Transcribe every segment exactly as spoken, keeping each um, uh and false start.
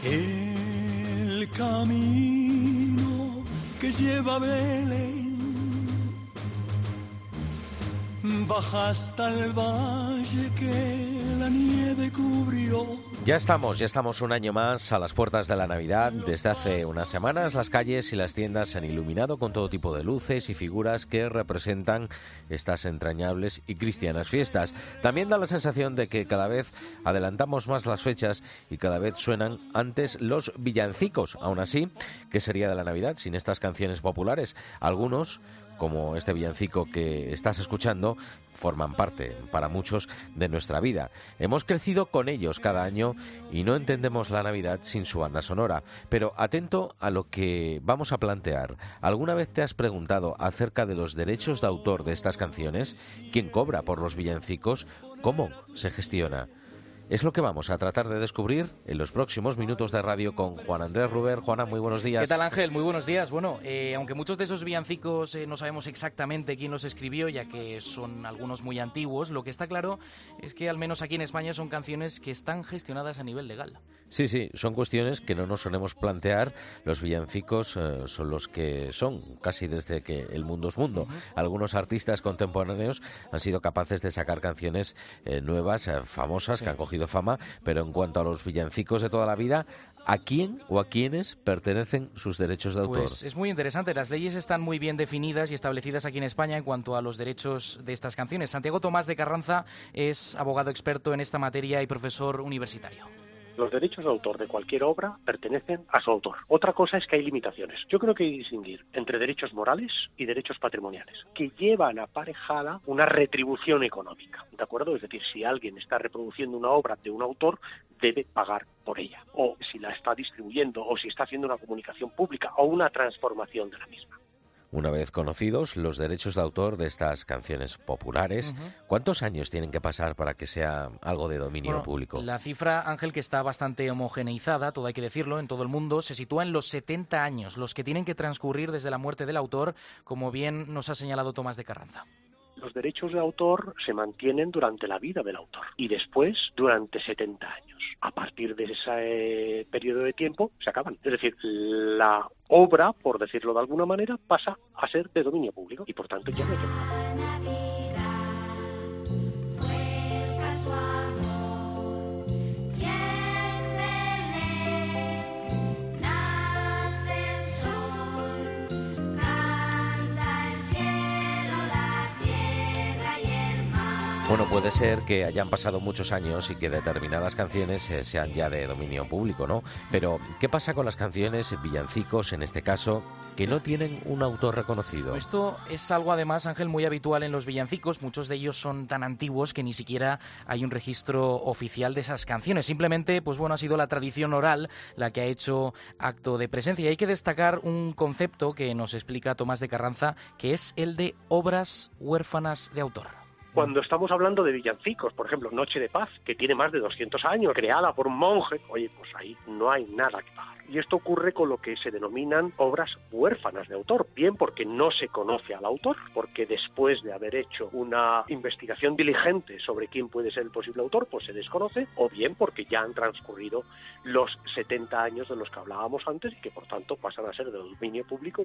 El camino que lleva a Belén baja hasta el valle que la nieve cubrió. Ya estamos, ya estamos un año más a las puertas de la Navidad. Desde hace unas semanas las calles y las tiendas se han iluminado con todo tipo de luces y figuras que representan estas entrañables y cristianas fiestas. También da la sensación de que cada vez adelantamos más las fechas y cada vez suenan antes los villancicos. Aún así, ¿qué sería de la Navidad sin estas canciones populares? Algunos, como este villancico que estás escuchando, forman parte, para muchos, de nuestra vida. Hemos crecido con ellos cada año y no entendemos la Navidad sin su banda sonora. Pero atento a lo que vamos a plantear. ¿Alguna vez te has preguntado acerca de los derechos de autor de estas canciones? ¿Quién cobra por los villancicos? ¿Cómo se gestiona? Es lo que vamos a tratar de descubrir en los próximos minutos de radio con Juan Andrés Ruber. Juana, muy buenos días. ¿Qué tal, Ángel? Muy buenos días. Bueno, eh, aunque muchos de esos villancicos eh, no sabemos exactamente quién los escribió, ya que son algunos muy antiguos, lo que está claro es que al menos aquí en España son canciones que están gestionadas a nivel legal. Sí, sí, son cuestiones que no nos solemos plantear. Los villancicos eh, son los que son, casi desde que el mundo es mundo. Uh-huh. Algunos artistas contemporáneos han sido capaces de sacar canciones eh, nuevas, eh, famosas, sí, que han cogido fama, pero en cuanto a los villancicos de toda la vida, ¿a quién o a quiénes pertenecen sus derechos de autor? Pues es muy interesante. Las leyes están muy bien definidas y establecidas aquí en España en cuanto a los derechos de estas canciones. Santiago Tomás de Carranza es abogado experto en esta materia y profesor universitario. Los derechos de autor de cualquier obra pertenecen a su autor. Otra cosa es que hay limitaciones. Yo creo que hay que distinguir entre derechos morales y derechos patrimoniales, que llevan aparejada una retribución económica, ¿de acuerdo? Es decir, si alguien está reproduciendo una obra de un autor, debe pagar por ella. O si la está distribuyendo, o si está haciendo una comunicación pública, o una transformación de la misma. Una vez conocidos los derechos de autor de estas canciones populares, uh-huh, ¿cuántos años tienen que pasar para que sea algo de dominio bueno, público? La cifra, Ángel, que está bastante homogeneizada, todo hay que decirlo, en todo el mundo, se sitúa en los setenta años, los que tienen que transcurrir desde la muerte del autor, como bien nos ha señalado Tomás de Carranza. Los derechos de autor se mantienen durante la vida del autor y después durante setenta años. A partir de ese eh, periodo de tiempo se acaban. Es decir, la obra, por decirlo de alguna manera, pasa a ser de dominio público y por tanto ya no hay que pagar. Bueno, puede ser que hayan pasado muchos años y que determinadas canciones eh, sean ya de dominio público, ¿no? Pero, ¿qué pasa con las canciones, villancicos, en este caso, que no tienen un autor reconocido? Esto es algo, además, Ángel, muy habitual en los villancicos. Muchos de ellos son tan antiguos que ni siquiera hay un registro oficial de esas canciones. Simplemente, pues bueno, ha sido la tradición oral la que ha hecho acto de presencia. Y hay que destacar un concepto que nos explica Tomás de Carranza, que es el de obras huérfanas de autor. Cuando estamos hablando de villancicos, por ejemplo, Noche de Paz, que tiene más de doscientos años, creada por un monje, oye, pues ahí no hay nada que pagar. Y esto ocurre con lo que se denominan obras huérfanas de autor, bien porque no se conoce al autor, porque después de haber hecho una investigación diligente sobre quién puede ser el posible autor, pues se desconoce, o bien porque ya han transcurrido los setenta años de los que hablábamos antes y que por tanto pasan a ser de dominio público.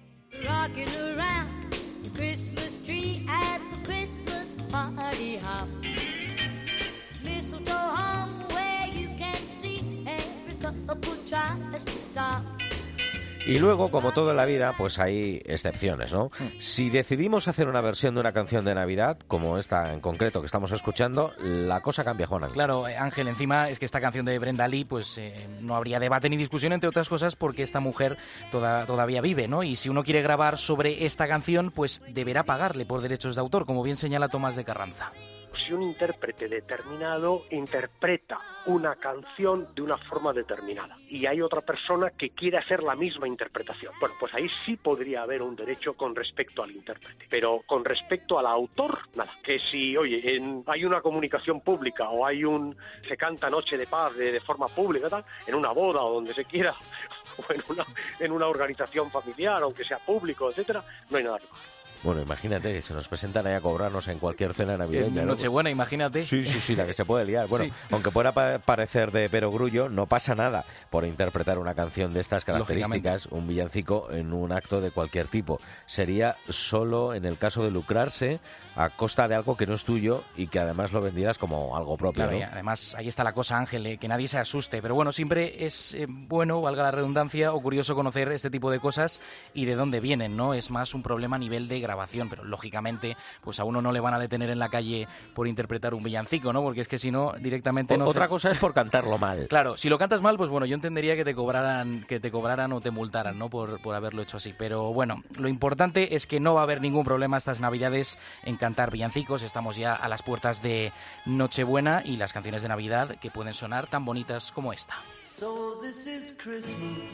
Party hop, mistletoe hung where you can see every couple tries to stop. Y luego, como todo en la vida, pues hay excepciones, ¿no? Si decidimos hacer una versión de una canción de Navidad, como esta en concreto que estamos escuchando, la cosa cambia, Juan. Claro, Ángel, encima es que esta canción de Brenda Lee, pues eh, no habría debate ni discusión, entre otras cosas, porque esta mujer toda, todavía vive, ¿no? Y si uno quiere grabar sobre esta canción, pues deberá pagarle por derechos de autor, como bien señala Tomás de Carranza. Si un intérprete determinado interpreta una canción de una forma determinada y hay otra persona que quiere hacer la misma interpretación, bueno, pues ahí sí podría haber un derecho con respecto al intérprete, pero con respecto al autor, nada. Que si, oye, en, hay una comunicación pública o hay un, se canta Noche de Paz de, de forma pública, tal, en una boda o donde se quiera, o en una, en una organización familiar, aunque sea público, etcétera, no hay nada que pagar. Bueno, imagínate, se nos presentan ahí a cobrarnos en cualquier cena navideña. En Nochebuena, imagínate. Sí, sí, sí, la que se puede liar. Bueno, Sí. aunque pueda pa- parecer de perogrullo, no pasa nada por interpretar una canción de estas características, un villancico, en un acto de cualquier tipo. Sería solo en el caso de lucrarse a costa de algo que no es tuyo y que además lo vendieras como algo propio, Claro, ¿no? y además ahí está la cosa, Ángel, eh, que nadie se asuste. Pero bueno, siempre es eh, bueno, valga la redundancia, o curioso conocer este tipo de cosas y de dónde vienen, ¿no? Es más un problema a nivel de grabación, pero lógicamente pues a uno no le van a detener en la calle por interpretar un villancico, ¿no? Porque es que si no, directamente no... O- Otra cosa es por cantarlo mal. Claro, si lo cantas mal, pues bueno, yo entendería que te cobraran, que te cobraran o te multaran, ¿no? Por, por haberlo hecho así. Pero bueno, lo importante es que no va a haber ningún problema estas Navidades en cantar villancicos. Estamos ya a las puertas de Nochebuena y las canciones de Navidad que pueden sonar tan bonitas como esta. So this is Christmas,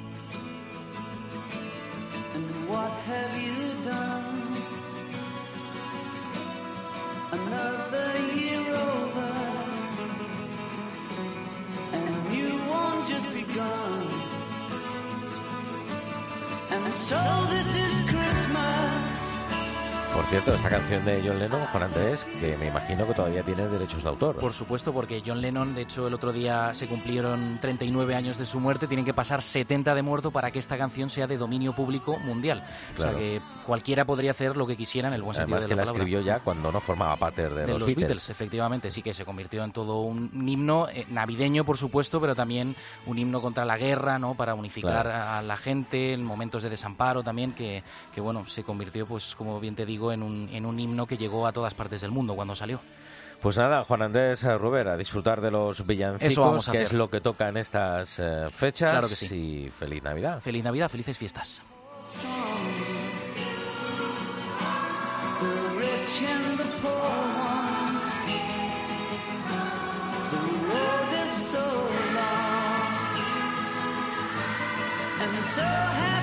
and what have you done? Another year over, and you won't just begun. And so this is Christmas. Por cierto, esta canción de John Lennon, Juan Andrés, que me imagino que todavía tiene derechos de autor. Por supuesto, porque John Lennon, de hecho, el otro día se cumplieron treinta y nueve años de su muerte, tienen que pasar setenta de muerto para que esta canción sea de dominio público mundial. Claro. O sea que cualquiera podría hacer lo que quisiera en el buen sentido Además de que la la palabra. escribió ya cuando no formaba parte de, de los, los Beatles. Beatles, efectivamente, sí que se convirtió en todo un himno eh, navideño, por supuesto, pero también un himno contra la guerra, ¿no? Para unificar Claro. a la gente en momentos de desamparo también, que, que bueno, se convirtió, pues como bien te digo, en un, en un himno que llegó a todas partes del mundo cuando salió. Pues nada, Juan Andrés Ruber, a disfrutar de los Eso villancicos, vamos a que hacer. es lo que toca en estas eh, fechas. Claro que sí. Y feliz Navidad. Feliz Navidad, felices fiestas. The rich and the poor ones. The road is so long, and so